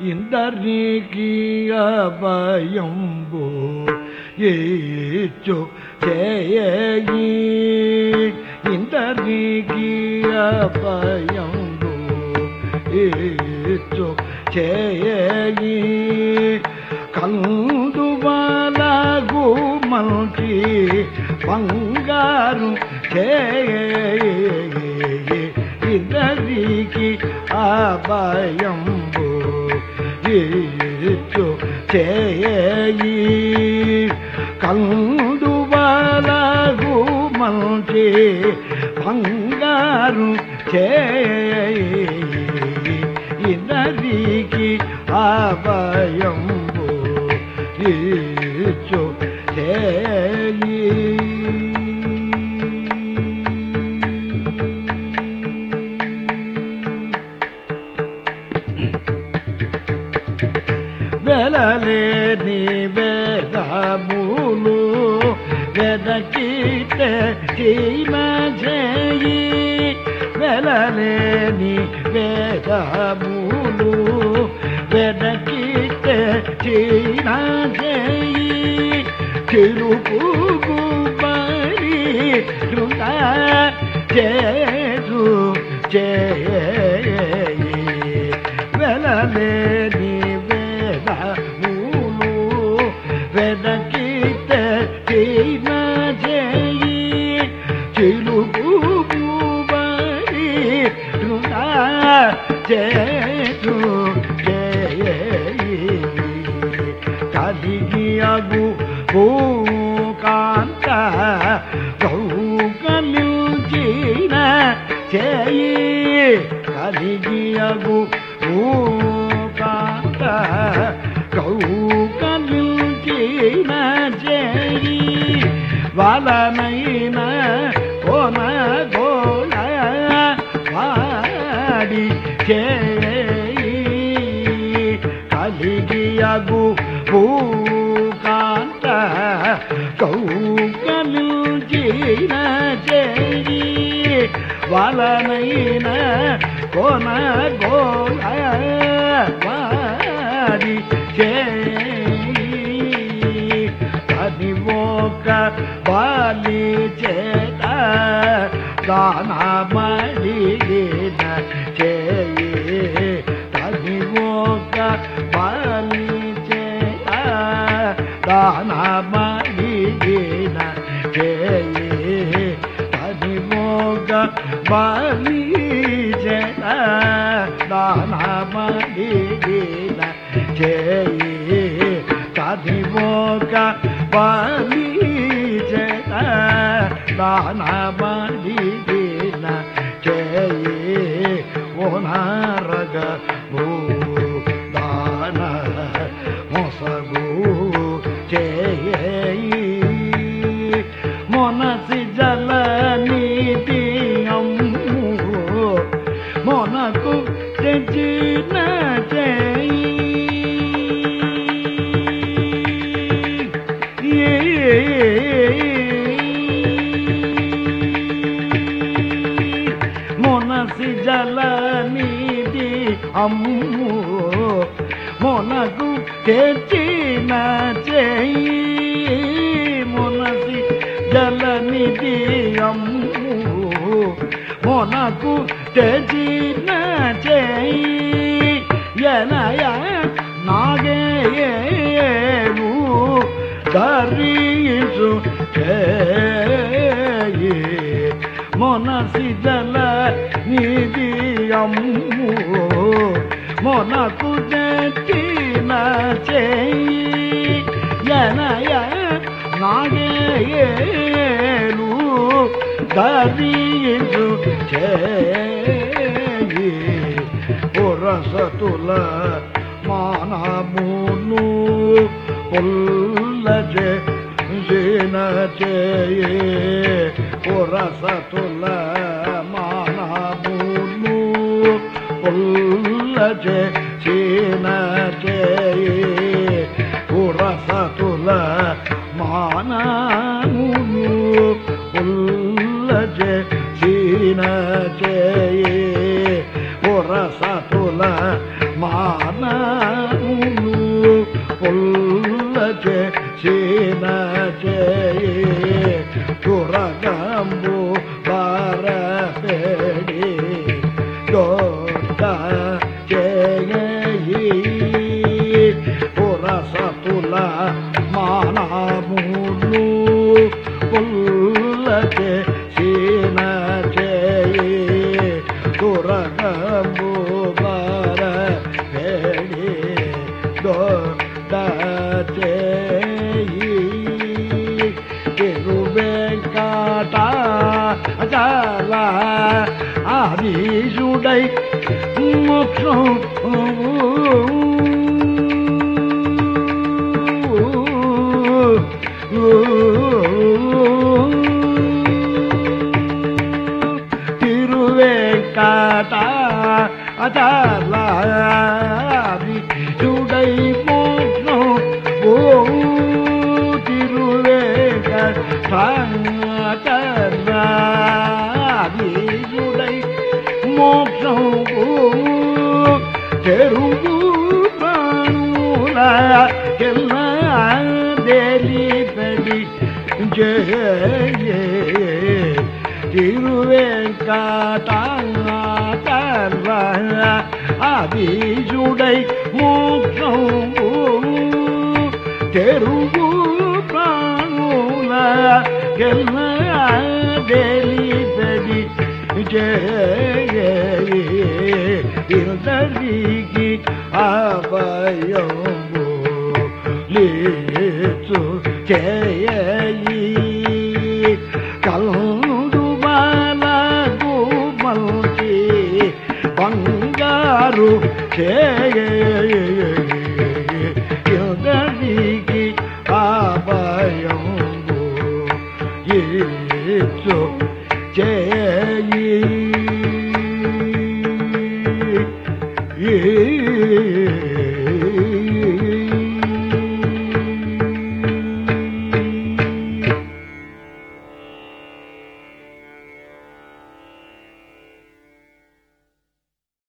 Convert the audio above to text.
ఇందరికి అభయంబు ఇచ్చు చేయి ఇందరికి అభయంబు ఇచ్చు చేయి కందువలగు మంచి బంగారు చేయి ఇందరికి అభయంబు ఇచ్చు చేయి కందువలగు మంచి బంగారు చేయి ఇందరికి అభయంబు ఇచ్చు చేయి వెలలేని వేదములు వెదకితే చీమ చేయి వెలలేని వేదములు వెదకితే చీమ చేయి చిరుపుగు పరి రుణ చేసు చేయి వెలలేని వెదకితే చీమ చేయి చిలుపు బరి రుణ చేసు చేయి కలిగి అగు భూకాంత గౌకలించిన చేయి కలిగి అగు భూకాంత గౌకలించిన చేయి వలనైన కోన గోళ వాడి చేయి కలిగియగు భూకాంత గౌకలించిన చేయి వలనైన కోన గోళ వాడి చేయి అది ఒక బాలి చేత దానమడిగిన చేయి అది ఒక బాలి చేత దానమడిగిన చేయి అది ఒక బాలి చేత దానమడిగిన చేయి కదివోక బలి చేత దానమడిగిన చేయి ఓనారగ భూదాన మొసగు చేయి మొనసి జల నీతి అమ్ము మొనకు తెచ్చిన చేయి మొనసి జల నీతి అమ్ము మొనకు తెచ్చిన చేయి మొనసి జల నీతి అమ్ము మొనకు తెచ్చిన చేయి ఎనయ నాగేయేను దరీసు చేయి మొనసి జల నిధి అమ్ము మొనకు తెచ్చిన చేయి ఎనయ నాగేయేను దరీసు చేయి పురసతుల మానమును పుల్లజే జిన చేయి పురసతుల మానమును పుల్లజే జిన చేయి పురసతుల మానమును పుల్లజే జిన చేయి పురసతుల మాన చేసిన చేయి తురగంబు బరపెడి దొడ్డ చేయి పురసతుల మానములు పుల్ల చేసిన చేయి తురగంబు బరపెడి దొడ్డ చేయి తిరువేంకట చల ఆదిశుడై మోక్షం తిరువేంకట చల ఆదిశుడై మోక్షం తిరువేంకటాదిశుడై మోక్షం చెరుగు ప్రాణుల తెలిపడి జయ తిరువేంకటాదిశుడై మోక్షం చెరుగు ప్రాణుల తెలిపడి జయ తిరుదరికి అభయము లేచు చేయి కల్లు బాలకు మంచి బంగారు తిరుదరికి అభయము లేచు చేయి